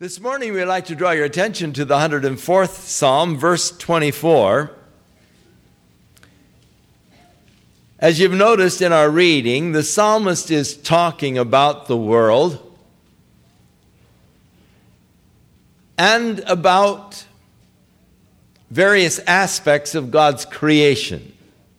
This morning we'd like to draw your attention to the 104th Psalm, verse 24. As you've noticed in our reading, the psalmist is talking about the world and about various aspects of God's creation.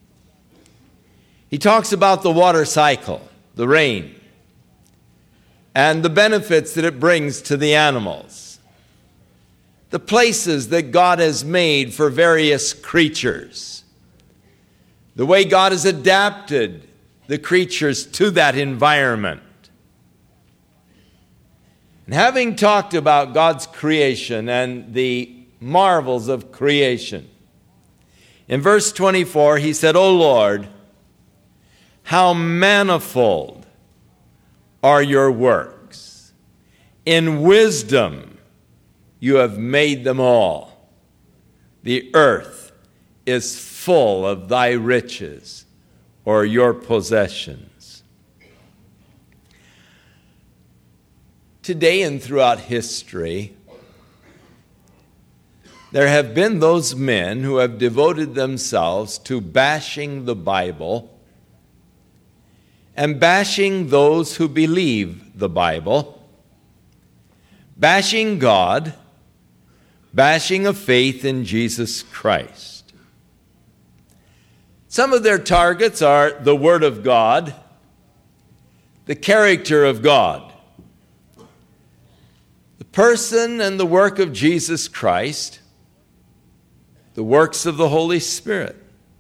He talks about the water cycle, the rain, and the benefits that it brings to the animals, the places that God has made for various creatures, the way God has adapted the creatures to that environment. And having talked about God's creation and the marvels of creation, in verse 24 he said, "O Lord, how manifold are your works. In wisdom you have made them all. The earth is full of thy riches," or your possessions. Today and throughout history, there have been those men who have devoted themselves to bashing the Bible and bashing those who believe the Bible, bashing God, bashing a faith in Jesus Christ. Some of their targets are the Word of God, the character of God, the person and the work of Jesus Christ, the works of the Holy Spirit.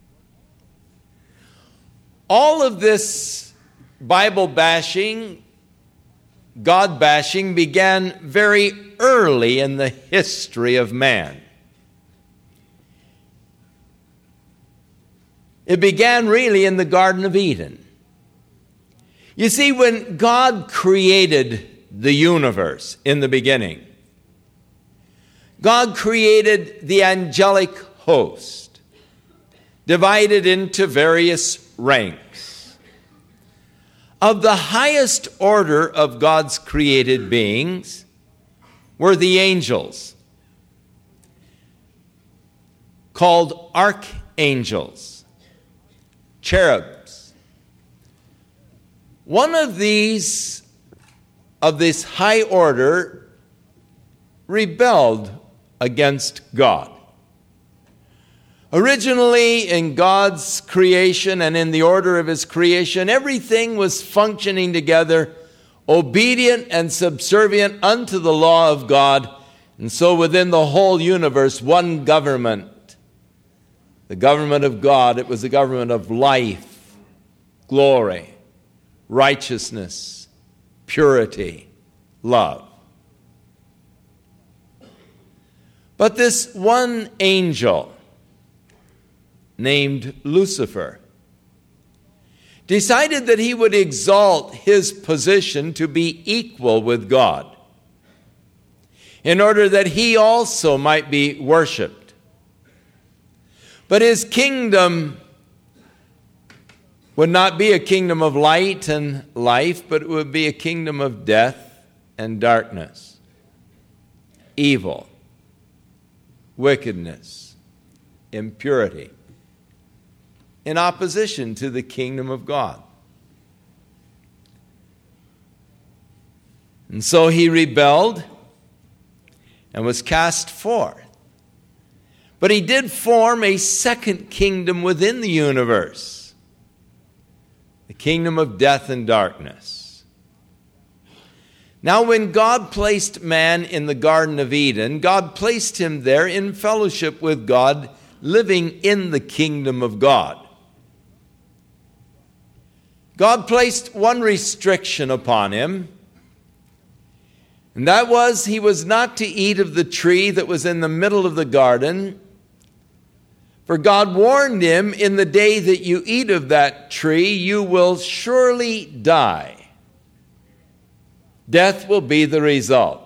All of this Bible bashing, God bashing began very early in the history of man. It began really in the Garden of Eden. You see, when God created the universe in the beginning, God created the angelic host, divided into various ranks. Of the highest order of God's created beings were the angels, called archangels, cherubs. One of these, of this high order, rebelled against God. Originally, in God's creation and in the order of His creation, everything was functioning together, obedient and subservient unto the law of God. And so within the whole universe, one government, the government of God, it was the government of life, glory, righteousness, purity, love. But this one angel, named Lucifer, decided that he would exalt his position to be equal with God, in order that he also might be worshiped. But his kingdom would not be a kingdom of light and life, but it would be a kingdom of death and darkness, evil, wickedness, impurity, in opposition to the kingdom of God. And so he rebelled and was cast forth. But he did form a second kingdom within the universe, the kingdom of death and darkness. Now, when God placed man in the Garden of Eden, God placed him there in fellowship with God, living in the kingdom of God. God placed one restriction upon him, and that was he was not to eat of the tree that was in the middle of the garden, for God warned him, "In the day that you eat of that tree, you will surely die. Death will be the result."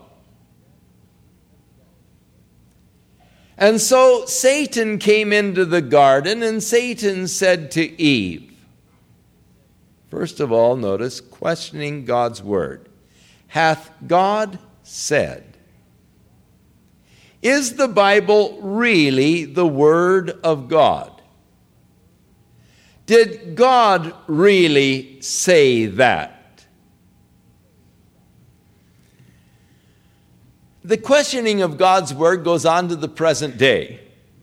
And so Satan came into the garden, and Satan said to Eve, first of all, notice, questioning God's word, "Hath God said?" Is the Bible really the Word of God? Did God really say that? The questioning of God's Word goes on to the present day.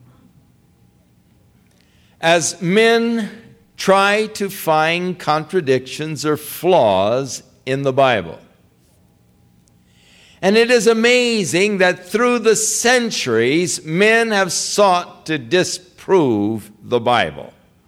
As men try to find contradictions or flaws in the Bible. And it is amazing that through the centuries, men have sought to disprove the Bible.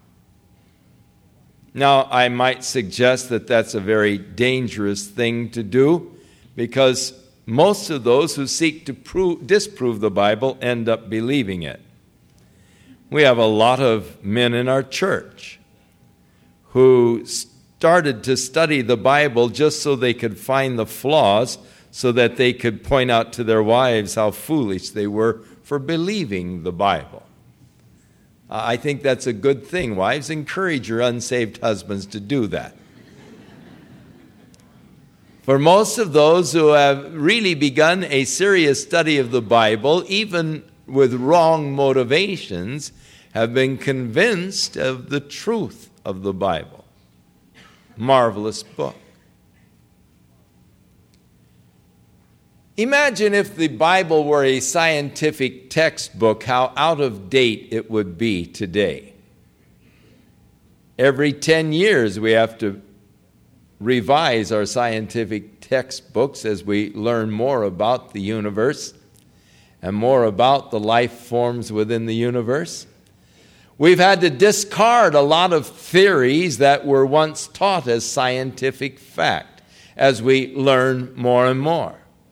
Now, I might suggest that that's a very dangerous thing to do, because most of those who seek to disprove the Bible end up believing it. We have a lot of men in our church who started to study the Bible just so they could find the flaws, so that they could point out to their wives how foolish they were for believing the Bible. I think that's a good thing. Wives, encourage your unsaved husbands to do that. For most of those who have really begun a serious study of the Bible, even with wrong motivations, have been convinced of the truth of the Bible. Marvelous book. Imagine if the Bible were a scientific textbook, how out of date it would be today. Every 10 years we have to revise our scientific textbooks as we learn more about the universe and more about the life forms within the universe. We've had to discard a lot of theories that were once taught as scientific fact as we learn more and more.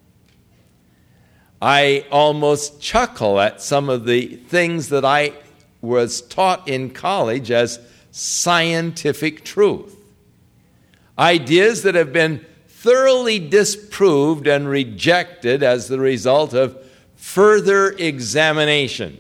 I almost chuckle at some of the things that I was taught in college as scientific truth. Ideas that have been thoroughly disproved and rejected as the result of further examination.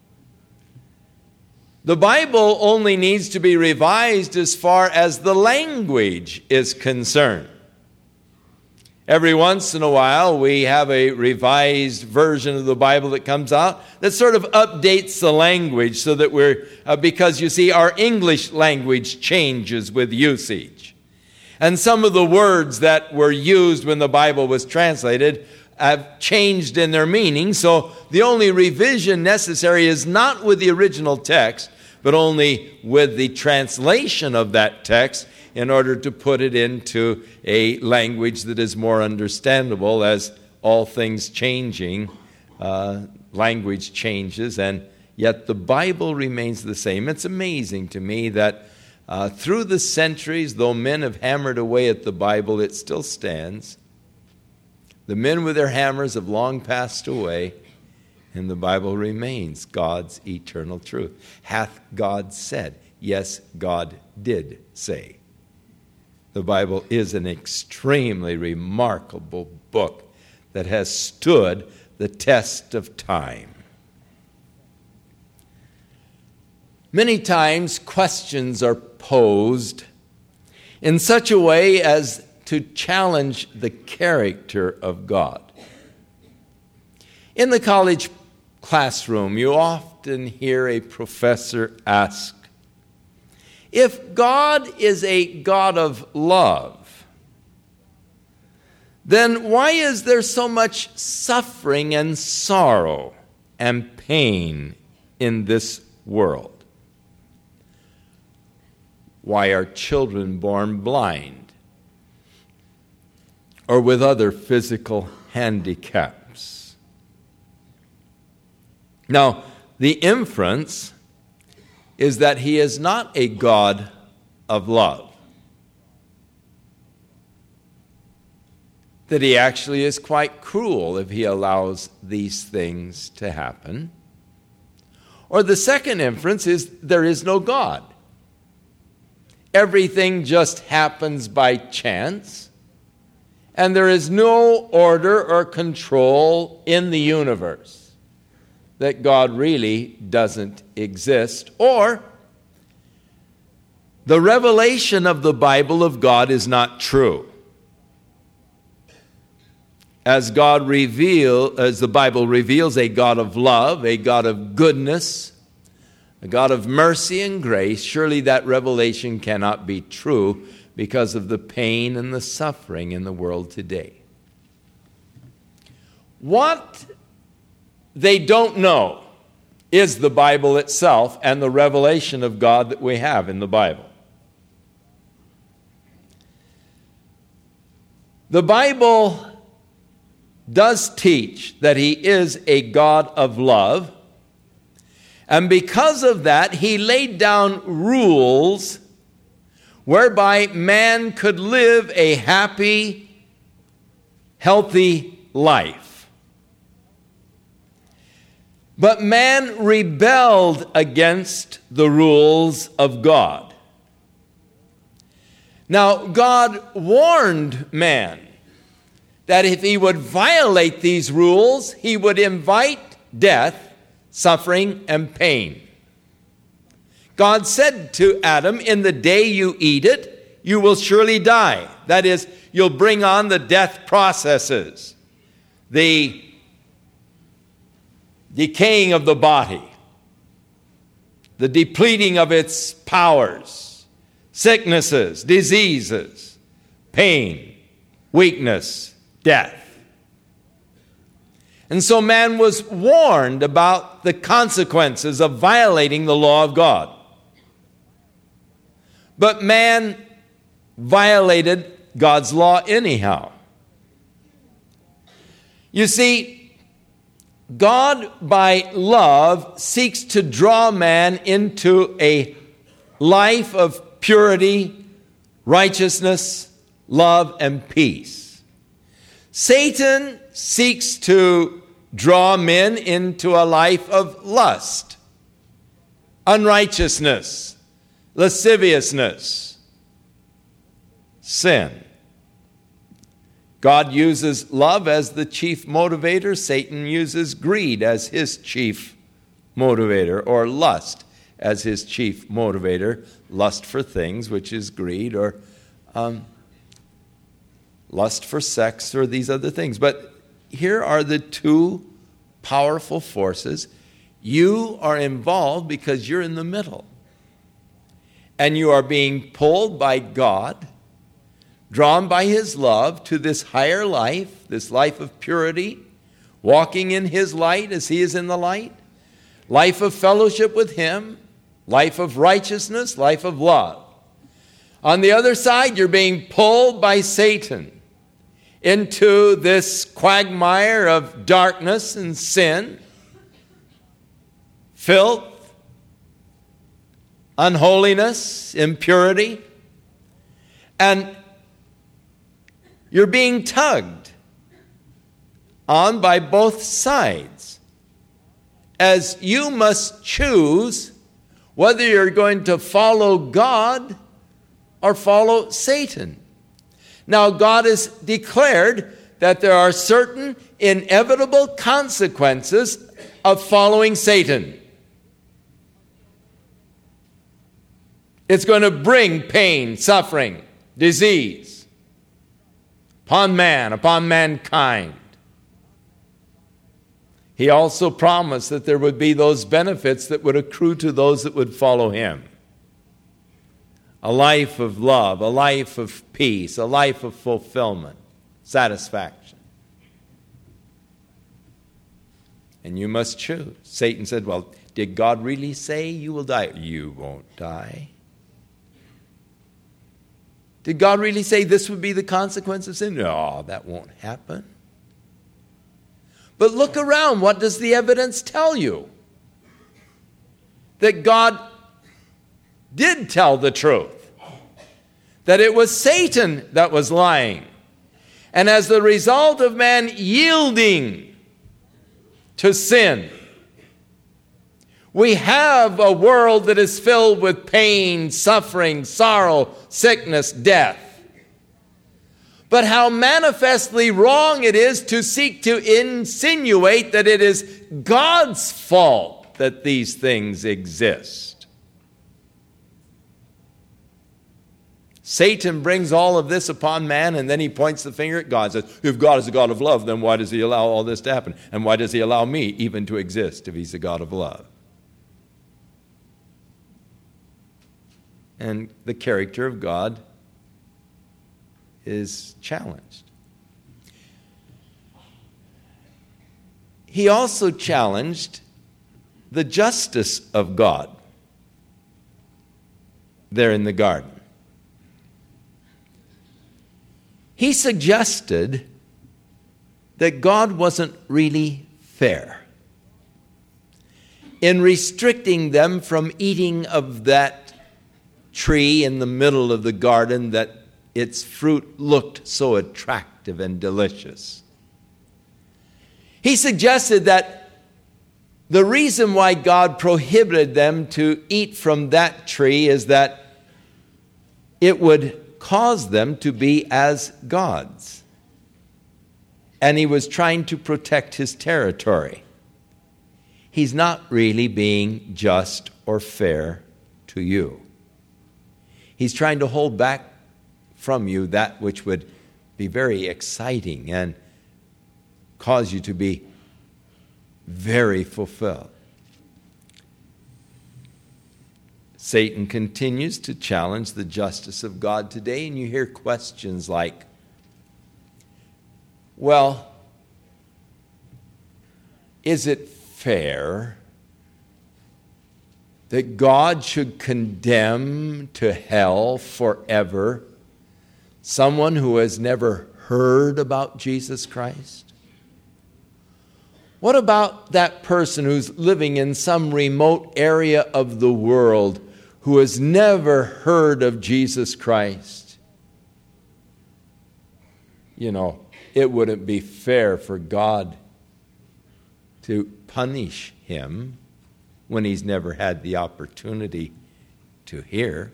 The Bible only needs to be revised as far as the language is concerned. Every once in a while, we have a revised version of the Bible that comes out that sort of updates the language so that because you see, our English language changes with usage. And some of the words that were used when the Bible was translated have changed in their meaning. So the only revision necessary is not with the original text, but only with the translation of that text, in order to put it into a language that is more understandable. As all things changing, language changes, and yet the Bible remains the same. It's amazing to me that through the centuries, though men have hammered away at the Bible, it still stands. The men with their hammers have long passed away, and the Bible remains God's eternal truth. Hath God said? Yes, God did say. The Bible is an extremely remarkable book that has stood the test of time. Many times questions are posed in such a way as to challenge the character of God. In the college classroom, you often hear a professor ask, if God is a God of love, then why is there so much suffering and sorrow and pain in this world? Why are children born blind or with other physical handicaps? Now, the inference is that he is not a God of love. That he actually is quite cruel if he allows these things to happen. Or the second inference is there is no God. Everything just happens by chance, and there is no order or control in the universe. That God really doesn't exist, or the revelation of the Bible of God is not true. as the Bible reveals, a God of love, a God of goodness, a God of mercy and grace, surely that revelation cannot be true because of the pain and the suffering in the world today. What they don't know is the Bible itself and the revelation of God that we have in the Bible. The Bible does teach that He is a God of love, and because of that, He laid down rules whereby man could live a happy, healthy life. But man rebelled against the rules of God. Now, God warned man that if he would violate these rules, he would invite death, suffering, and pain. God said to Adam, "In the day you eat it, you will surely die." That is, you'll bring on the death processes, the decaying of the body, the depleting of its powers, sicknesses, diseases, pain, weakness, death. And so man was warned about the consequences of violating the law of God. But man violated God's law anyhow. You see, God, by love, seeks to draw man into a life of purity, righteousness, love, and peace. Satan seeks to draw men into a life of lust, unrighteousness, lasciviousness, sin. God uses love as the chief motivator. Satan uses greed as his chief motivator, or lust as his chief motivator. Lust for things, which is greed, or lust for sex, or these other things. But here are the two powerful forces. You are involved because you're in the middle. And you are being pulled by God, drawn by His love to this higher life, this life of purity, walking in His light as He is in the light, life of fellowship with Him, life of righteousness, life of love. On the other side, you're being pulled by Satan into this quagmire of darkness and sin, filth, unholiness, impurity, and you're being tugged on by both sides, as you must choose whether you're going to follow God or follow Satan. Now, God has declared that there are certain inevitable consequences of following Satan. It's going to bring pain, suffering, disease upon man, upon mankind. He also promised that there would be those benefits that would accrue to those that would follow Him. A life of love, a life of peace, a life of fulfillment, satisfaction. And you must choose. Satan said, well, did God really say you will die? You won't die. Did God really say this would be the consequence of sin? No, that won't happen. But look around. What does the evidence tell you? That God did tell the truth. That it was Satan that was lying. And as the result of man yielding to sin, we have a world that is filled with pain, suffering, sorrow, sickness, death. But how manifestly wrong it is to seek to insinuate that it is God's fault that these things exist. Satan brings all of this upon man, and then he points the finger at God and says, if God is a God of love, then why does he allow all this to happen? And why does he allow me even to exist if he's a God of love? And the character of God is challenged. He also challenged the justice of God there in the garden. He suggested that God wasn't really fair in restricting them from eating of that tree in the middle of the garden that its fruit looked so attractive and delicious. He suggested that the reason why God prohibited them to eat from that tree is that it would cause them to be as gods. And he was trying to protect his territory. He's not really being just or fair to you. He's trying to hold back from you that which would be very exciting and cause you to be very fulfilled. Satan continues to challenge the justice of God today, and you hear questions like, well, is it fair that God should condemn to hell forever someone who has never heard about Jesus Christ? What about that person who's living in some remote area of the world who has never heard of Jesus Christ? You know, it wouldn't be fair for God to punish him when he's never had the opportunity to hear.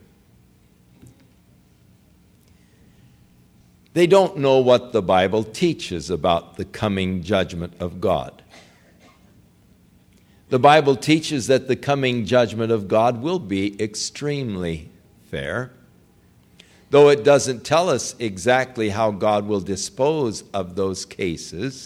They don't know what the Bible teaches about the coming judgment of God. The Bible teaches that the coming judgment of God will be extremely fair, though it doesn't tell us exactly how God will dispose of those cases.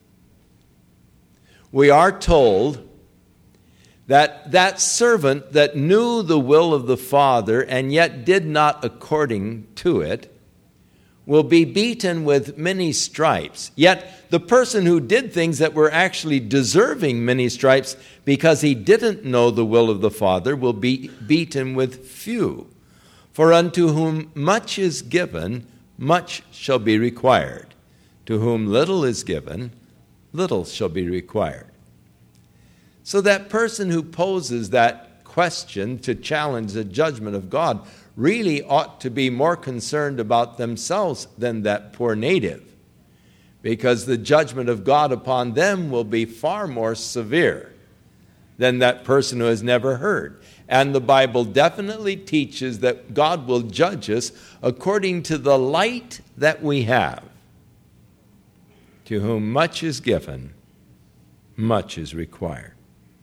We are told that that servant that knew the will of the Father and yet did not according to it will be beaten with many stripes. Yet the person who did things that were actually deserving many stripes because he didn't know the will of the Father will be beaten with few. For unto whom much is given, much shall be required. To whom little is given, little shall be required. So that person who poses that question to challenge the judgment of God really ought to be more concerned about themselves than that poor native, because the judgment of God upon them will be far more severe than that person who has never heard. And the Bible definitely teaches that God will judge us according to the light that we have. To whom much is given, much is required.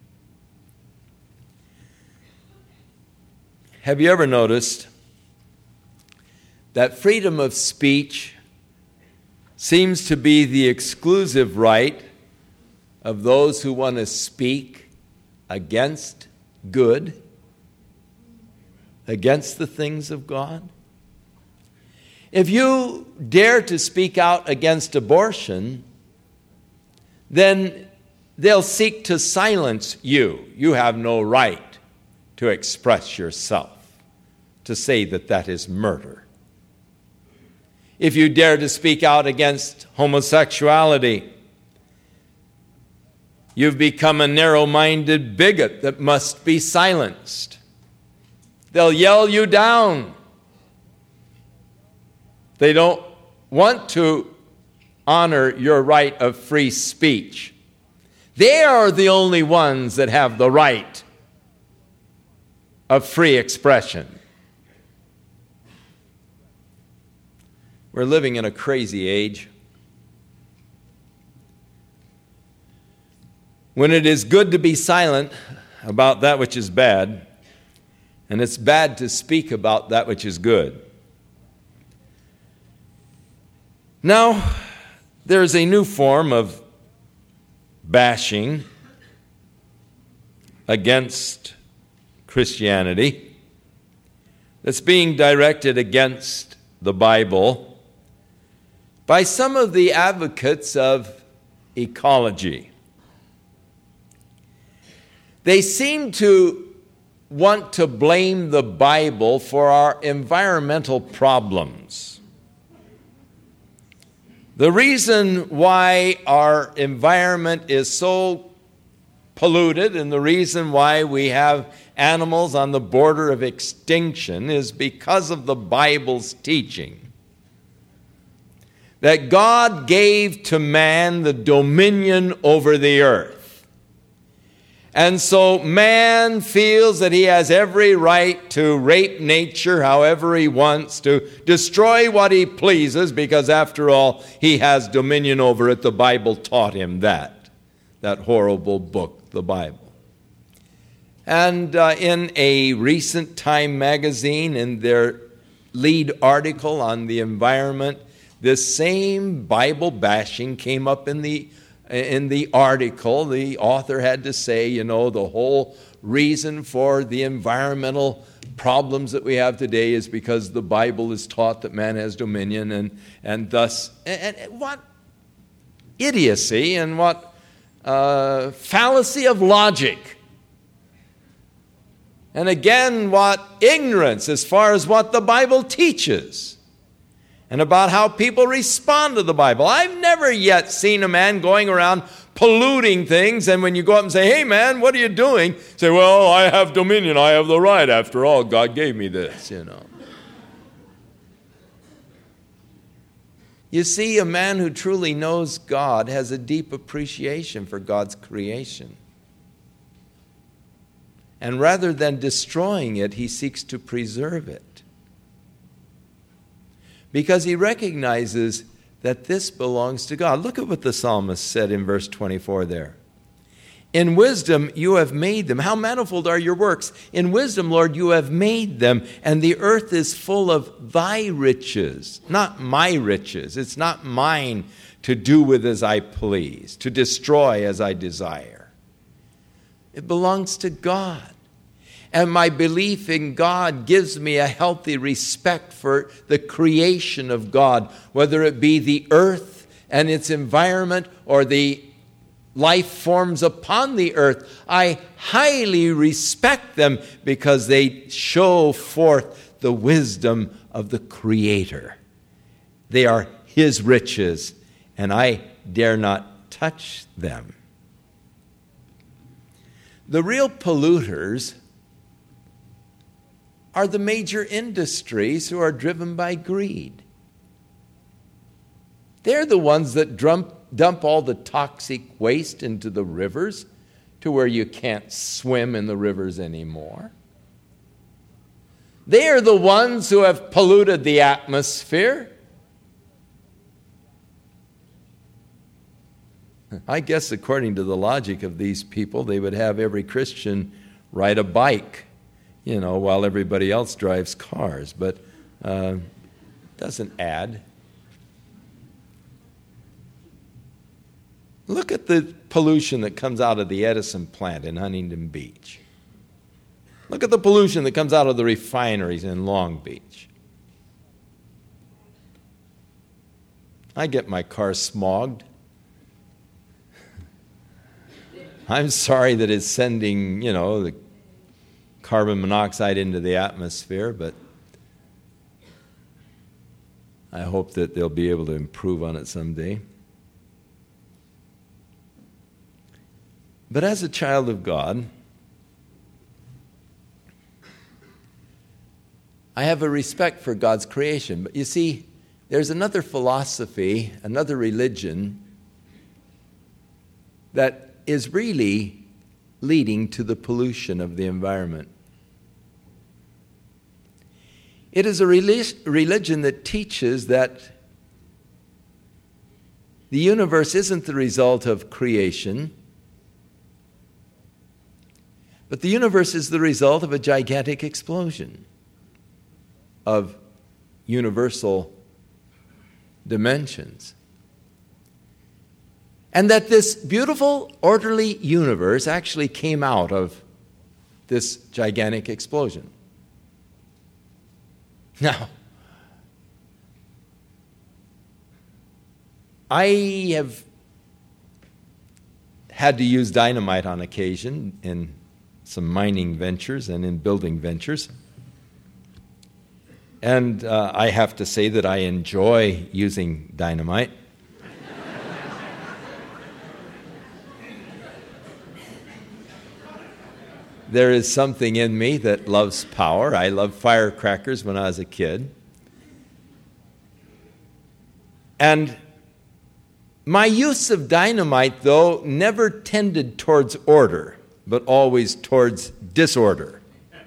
Have you ever noticed that freedom of speech seems to be the exclusive right of those who want to speak against good, against the things of God? If you dare to speak out against abortion, then they'll seek to silence you. You have no right to express yourself, to say that that is murder. If you dare to speak out against homosexuality, you've become a narrow-minded bigot that must be silenced. They'll yell you down. They don't want to honor your right of free speech. They are the only ones that have the right of free expression. We're living in a crazy age when it is good to be silent about that which is bad, and it's bad to speak about that which is good. Now, there's a new form of bashing against Christianity that's being directed against the Bible by some of the advocates of ecology. They seem to want to blame the Bible for our environmental problems. The reason why our environment is so polluted and the reason why we have animals on the border of extinction is because of the Bible's teaching that God gave to man the dominion over the earth. And so man feels that he has every right to rape nature however he wants, to destroy what he pleases, because after all, he has dominion over it. The Bible taught him that horrible book, the Bible. And in a recent Time magazine, in their lead article on the environment, this same Bible bashing came up in the article. The author had to say, the whole reason for the environmental problems that we have today is because the Bible is taught that man has dominion, and thus, and what idiocy and what fallacy of logic. And again, what ignorance as far as what the Bible teaches and about how people respond to the Bible. I've never yet seen a man going around polluting things, and when you go up and say, "Hey man, what are you doing?" Say, "Well, I have dominion, I have the right. After all, God gave me this, You see, a man who truly knows God has a deep appreciation for God's creation. And rather than destroying it, he seeks to preserve it. Because he recognizes that this belongs to God. Look at what the psalmist said in verse 24 there. In wisdom you have made them. How manifold are your works. In wisdom, Lord, you have made them, and the earth is full of thy riches, not my riches. It's not mine to do with as I please, to destroy as I desire. It belongs to God. And my belief in God gives me a healthy respect for the creation of God, whether it be the earth and its environment or the life forms upon the earth. I highly respect them because they show forth the wisdom of the Creator. They are His riches, and I dare not touch them. The real polluters are the major industries who are driven by greed. They're the ones that dump all the toxic waste into the rivers to where you can't swim in the rivers anymore. They are the ones who have polluted the atmosphere. I guess according to the logic of these people, they would have every Christian ride a bike, while everybody else drives cars, but doesn't add. Look at the pollution that comes out of the Edison plant in Huntington Beach. Look at the pollution that comes out of the refineries in Long Beach. I get my car smogged. I'm sorry that it's sending, the carbon monoxide into the atmosphere, but I hope that they'll be able to improve on it someday. But as a child of God, I have a respect for God's creation. But you see, there's another philosophy, another religion that is really leading to the pollution of the environment. It is a religion that teaches that the universe isn't the result of creation, but the universe is the result of a gigantic explosion of universal dimensions. And that this beautiful, orderly universe actually came out of this gigantic explosion. Now, I have had to use dynamite on occasion in some mining ventures and in building ventures. And I have to say that I enjoy using dynamite. There is something in me that loves power. I loved firecrackers when I was a kid. And my use of dynamite, though, never tended towards order, but always towards disorder.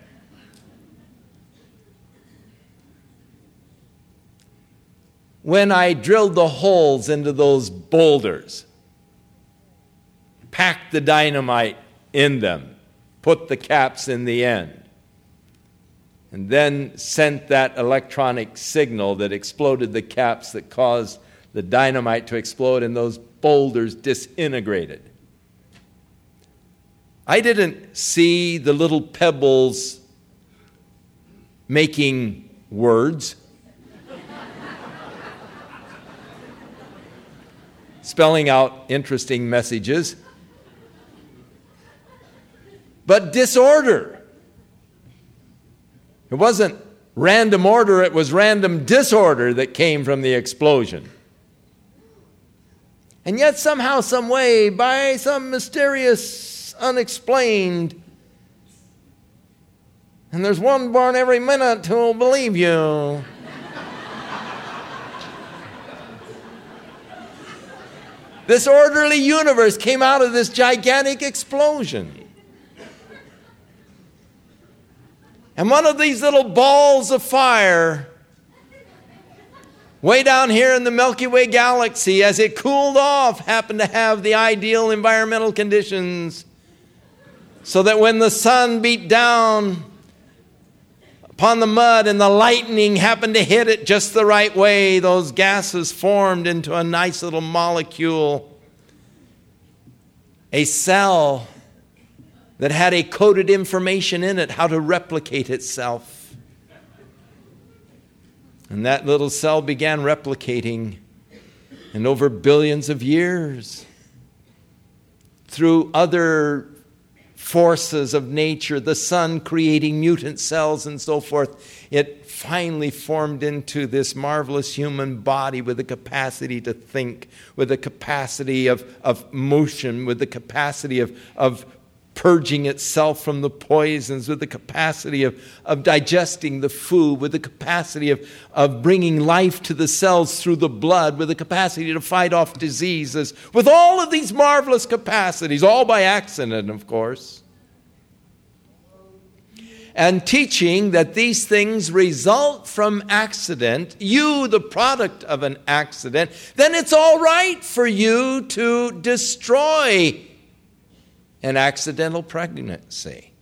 When I drilled the holes into those boulders, packed the dynamite in them, put the caps in the end, and then sent that electronic signal that exploded the caps that caused the dynamite to explode and those boulders disintegrated. I didn't see the little pebbles making words, spelling out interesting messages, but disorder. It wasn't random order, it was random disorder that came from the explosion. And yet somehow, some way, by some mysterious, unexplained, and there's one born every minute who'll believe you. This orderly universe came out of this gigantic explosion. And one of these little balls of fire, way down here in the Milky Way galaxy, as it cooled off, happened to have the ideal environmental conditions so that when the sun beat down upon the mud and the lightning happened to hit it just the right way, those gases formed into a nice little molecule, a cell that had a coded information in it how to replicate itself. And that little cell began replicating, and over billions of years, through other forces of nature, the sun creating mutant cells and so forth, it finally formed into this marvelous human body with the capacity to think, with the capacity of motion, with the capacity of purging itself from the poisons, with the capacity of digesting the food, with the capacity of bringing life to the cells through the blood, with the capacity to fight off diseases, with all of these marvelous capacities, all by accident, of course. And teaching that these things result from accident, you the product of an accident, then it's all right for you to destroy an accidental pregnancy.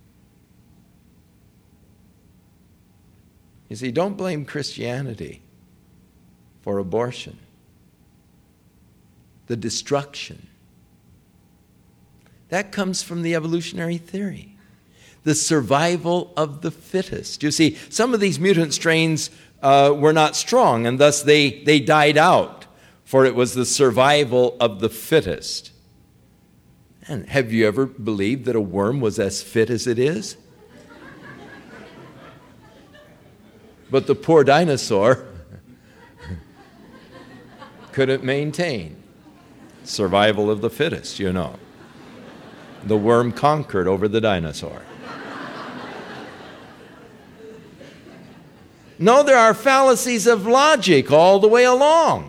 You see, don't blame Christianity for abortion, the destruction. That comes from the evolutionary theory, the survival of the fittest. You see, some of these mutant strains were not strong, and thus they died out, for it was the survival of the fittest. And have you ever believed that a worm was as fit as it is? But the poor dinosaur couldn't maintain. Survival of the fittest, you know. The worm conquered over the dinosaur. No, there are fallacies of logic all the way along.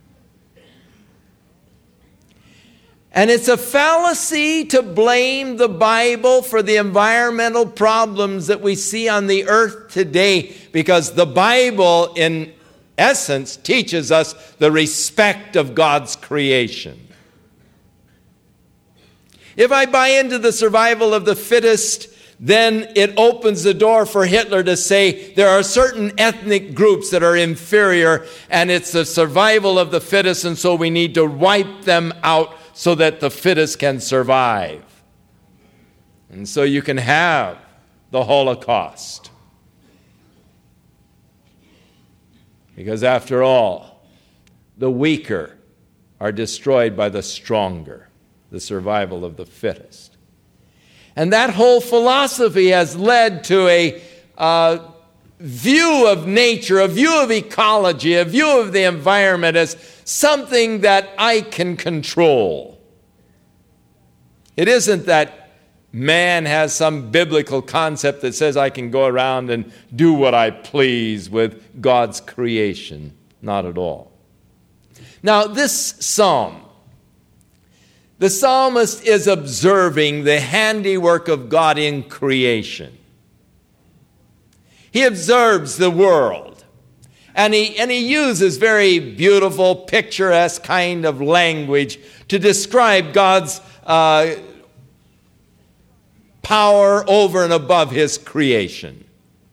And it's a fallacy to blame the Bible for the environmental problems that we see on the earth today, because the Bible, in essence, teaches us the respect of God's creation. If I buy into the survival of the fittest, then it opens the door for Hitler to say there are certain ethnic groups that are inferior and it's the survival of the fittest, and so we need to wipe them out so that the fittest can survive. And so you can have the Holocaust. Because after all, the weaker are destroyed by the stronger, the survival of the fittest. And that whole philosophy has led to a view of nature, a view of ecology, a view of the environment as something that I can control. It isn't that man has some biblical concept that says I can go around and do what I please with God's creation. Not at all. Now, this psalm, the psalmist is observing the handiwork of God in creation. He observes the world, and he uses very beautiful, picturesque kind of language to describe God's power over and above his creation.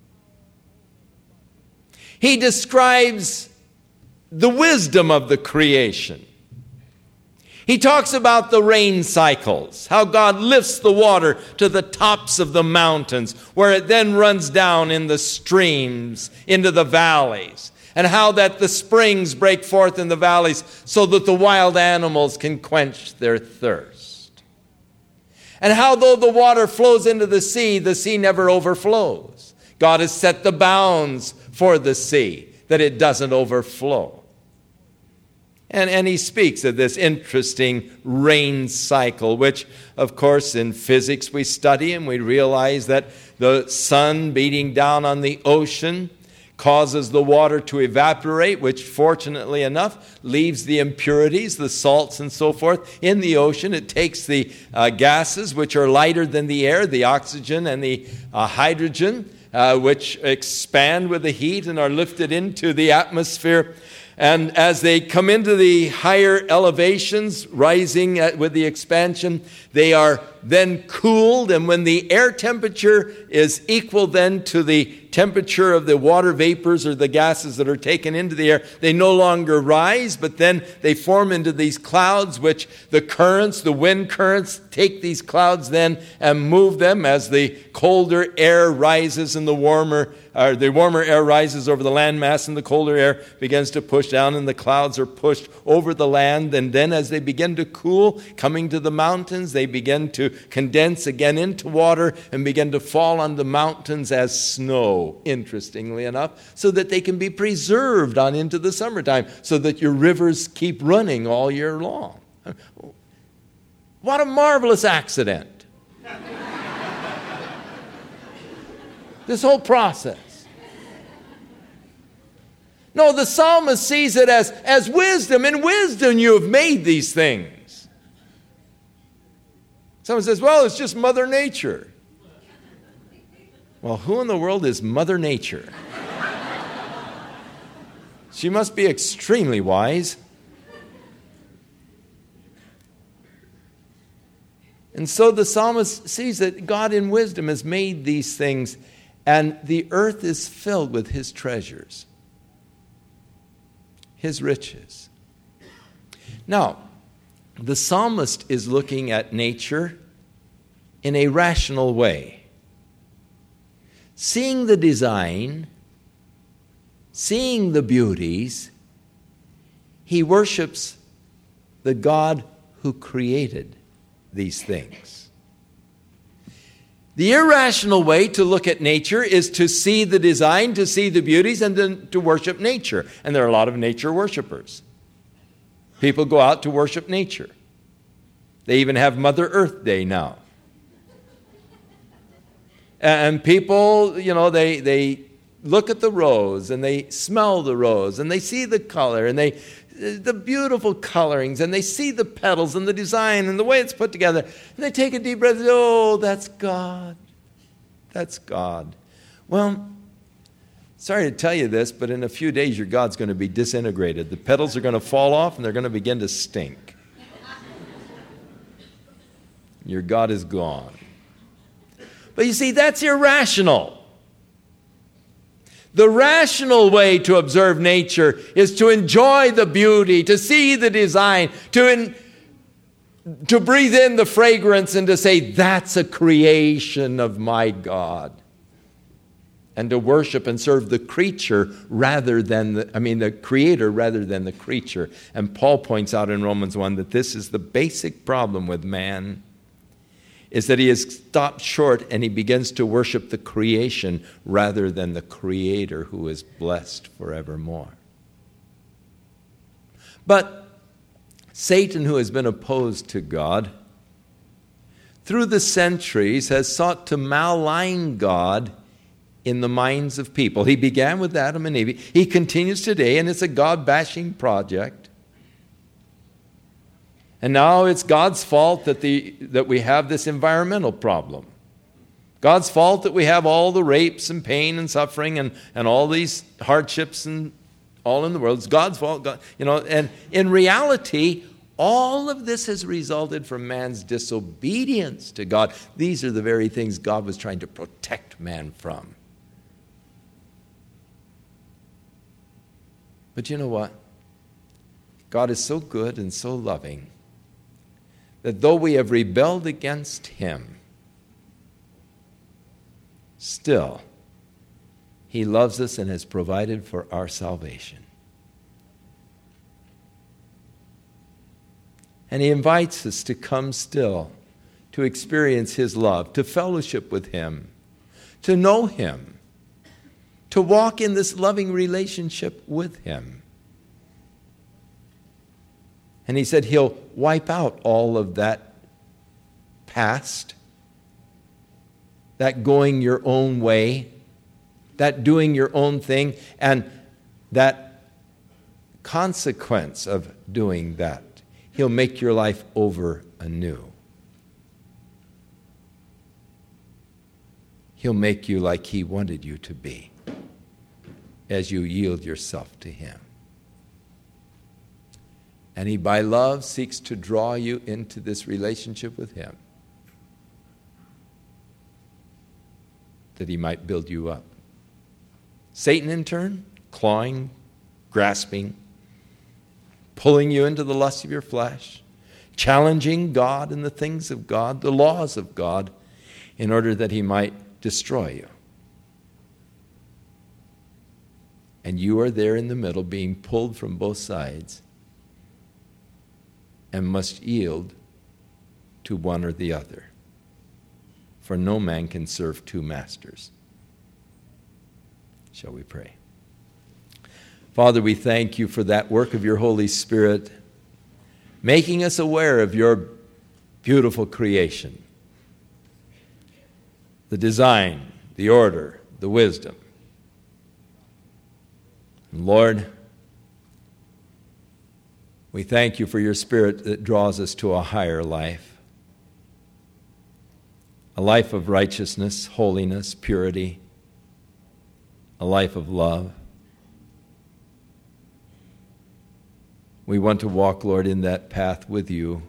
He describes the wisdom of the creation. He talks about the rain cycles, how God lifts the water to the tops of the mountains, where it then runs down in the streams into the valleys, and how that the springs break forth in the valleys so that the wild animals can quench their thirst. And how though the water flows into the sea never overflows. God has set the bounds for the sea, that it doesn't overflow. And he speaks of this interesting rain cycle, which, of course, in physics we study and we realize that the sun beating down on the ocean causes the water to evaporate, which, fortunately enough, leaves the impurities, the salts and so forth, in the ocean. It takes the gases, which are lighter than the air, the oxygen and the hydrogen, which expand with the heat and are lifted into the atmosphere. And as they come into the higher elevations, rising with the expansion, they are then cooled. And when the air temperature is equal then to the temperature of the water vapors or the gases that are taken into the air, they no longer rise, but then they form into these clouds, which the currents, the wind currents, take these clouds then and move them as the colder air rises and the warmer air rises over the landmass, and the colder air begins to push down, and the clouds are pushed over the land. And then as they begin to cool, coming to the mountains, they begin to condense again into water and begin to fall on the mountains as snow, interestingly enough, so that they can be preserved on into the summertime, so that your rivers keep running all year long. What a marvelous accident. This whole process. No, the psalmist sees it as wisdom. In wisdom you have made these things. Someone says, well, it's just Mother Nature. Well, who in the world is Mother Nature? She must be extremely wise. And so the psalmist sees that God in wisdom has made these things, and the earth is filled with his treasures, his riches. Now, the psalmist is looking at nature in a rational way. Seeing the design, seeing the beauties, he worships the God who created these things. The irrational way to look at nature is to see the design, to see the beauties, and then to worship nature. And there are a lot of nature worshipers. People go out to worship nature. They even have Mother Earth Day now. And people, they look at the rose and they smell the rose and they see the color and the beautiful colorings, and they see the petals and the design and the way it's put together. And they take a deep breath and say, oh, that's God. That's God. Well, sorry to tell you this, but in a few days your God's going to be disintegrated. The petals are going to fall off and they're going to begin to stink. Your God is gone. But you see, that's irrational. The rational way to observe nature is to enjoy the beauty, to see the design, to breathe in the fragrance and to say, that's a creation of my God. And to worship and serve the creature rather than the creator rather than the creature. And Paul points out in Romans 1 that this is the basic problem with man, is that he has stopped short and he begins to worship the creation rather than the creator who is blessed forevermore. But Satan, who has been opposed to God, through the centuries has sought to malign God in the minds of people. He began with Adam and Eve. He continues today, and it's a God-bashing project. And now it's God's fault that we have this environmental problem. God's fault that we have all the rapes and pain and suffering and all these hardships and all in the world. It's God's fault. And in reality, all of this has resulted from man's disobedience to God. These are the very things God was trying to protect man from. But you know what? God is so good and so loving that though we have rebelled against him, still, he loves us and has provided for our salvation. And he invites us to come still, to experience his love, to fellowship with him, to know him, to walk in this loving relationship with him. And he said he'll wipe out all of that past, that going your own way, that doing your own thing, and that consequence of doing that. He'll make your life over anew. He'll make you like he wanted you to be as you yield yourself to him. And he, by love, seeks to draw you into this relationship with him, that he might build you up. Satan, in turn, clawing, grasping, pulling you into the lust of your flesh, challenging God and the things of God, the laws of God, in order that he might destroy you. And you are there in the middle, being pulled from both sides, and must yield to one or the other. For no man can serve two masters. Shall we pray? Father, we thank you for that work of your Holy Spirit, making us aware of your beautiful creation, the design, the order, the wisdom. And Lord, we thank you for your Spirit that draws us to a higher life, a life of righteousness, holiness, purity, a life of love. We want to walk, Lord, in that path with you,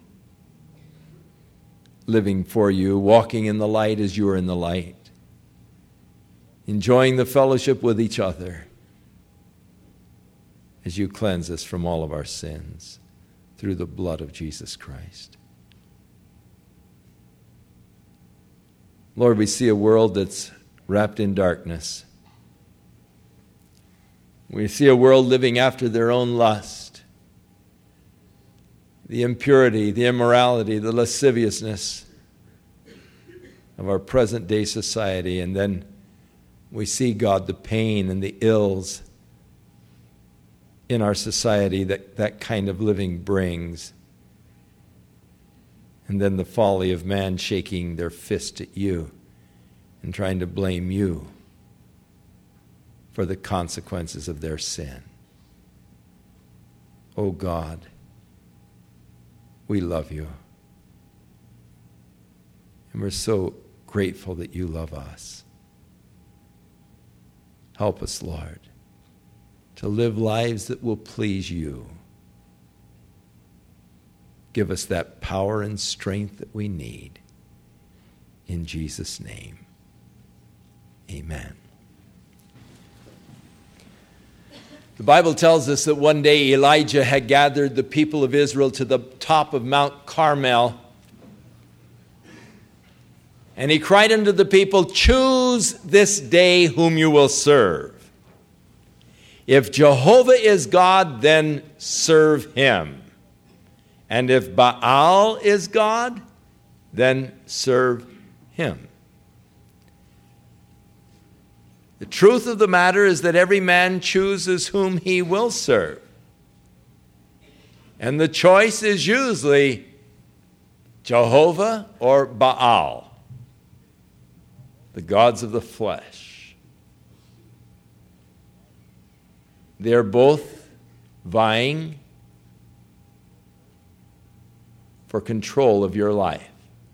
living for you, walking in the light as you are in the light, enjoying the fellowship with each other as you cleanse us from all of our sins through the blood of Jesus Christ. Lord, we see a world that's wrapped in darkness. We see a world living after their own lust, the impurity, the immorality, the lasciviousness of our present-day society. And then we see, God, the pain and the ills in our society that kind of living brings. And then the folly of man shaking their fist at you and trying to blame you for the consequences of their sin. Oh God, we love you. And we're so grateful that you love us. Help us, Lord, to live lives that will please you. Give us that power and strength that we need. In Jesus' name, Amen. The Bible tells us that one day Elijah had gathered the people of Israel to the top of Mount Carmel. And he cried unto the people, choose this day whom you will serve. If Jehovah is God, then serve him. And if Baal is God, then serve him. The truth of the matter is that every man chooses whom he will serve. And the choice is usually Jehovah or Baal, the gods of the flesh. They're both vying for control of your life.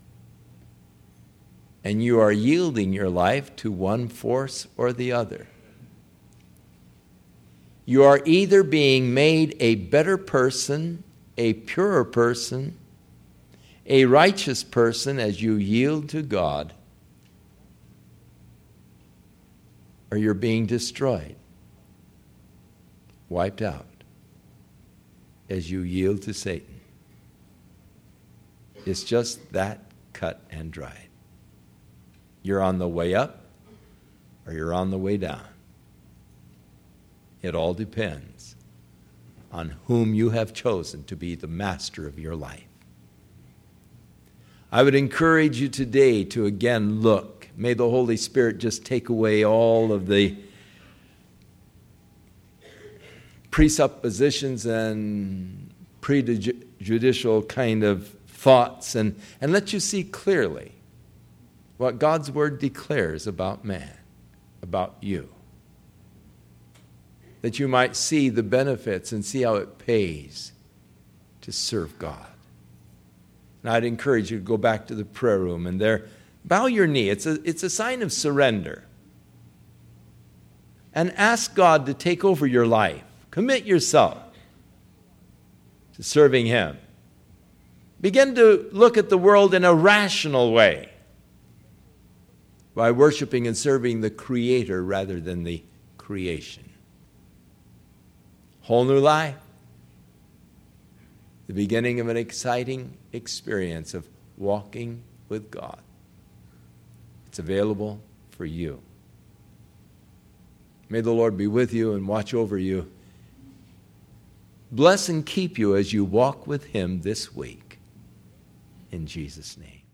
And you are yielding your life to one force or the other. You are either being made a better person, a purer person, a righteous person as you yield to God, or you're being destroyed, wiped out, as you yield to Satan. It's just that cut and dried. You're on the way up or you're on the way down. It all depends on whom you have chosen to be the master of your life. I would encourage you today to again look. May the Holy Spirit just take away all of the presuppositions and prejudicial kind of thoughts and let you see clearly what God's Word declares about man, about you. That you might see the benefits and see how it pays to serve God. And I'd encourage you to go back to the prayer room and there, bow your knee. It's a sign of surrender. And ask God to take over your life. Commit yourself to serving Him. Begin to look at the world in a rational way, by worshiping and serving the Creator rather than the creation. Whole new life. The beginning of an exciting experience of walking with God. It's available for you. May the Lord be with you and watch over you. Bless and keep you as you walk with Him this week. In Jesus' name.